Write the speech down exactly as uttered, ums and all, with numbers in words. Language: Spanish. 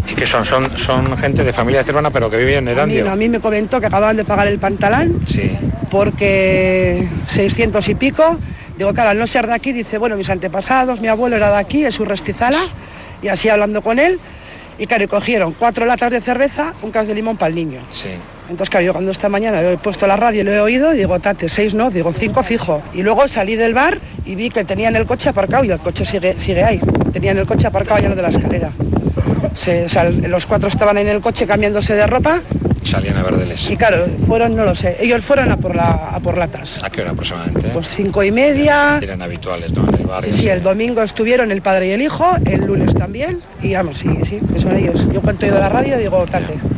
¿Y qué son? son? Son gente de familia cervana, pero que vive en Erandio. A mí, no, a mí me comentó que acababan de pagar el pantalán, sí, porque seiscientos y pico. Digo, claro, al no ser de aquí, dice, bueno, mis antepasados, mi abuelo era de aquí, es Urrestizala, y así hablando con él, y claro, y cogieron cuatro latas de cerveza, un cas de limón para el niño. Sí. Entonces, claro, yo cuando esta mañana he puesto la radio y lo he oído, digo, tate, seis no, digo, cinco fijo. Y luego salí del bar y vi que tenían el coche aparcado, y el coche sigue, sigue ahí. Tenían el coche aparcado allá lo de la escalera. Se, o sea, los cuatro estaban en el coche cambiándose de ropa. Salían a Verdeles. Y claro, fueron, no lo sé, ellos fueron a por, la, a por latas. ¿A qué hora aproximadamente? Pues cinco y media. Eran habituales, ¿no? En el barrio. Sí, sí, el domingo estuvieron el padre y el hijo, el lunes también, y vamos, sí, sí, que son ellos. Yo cuando he ido a la radio digo, tate.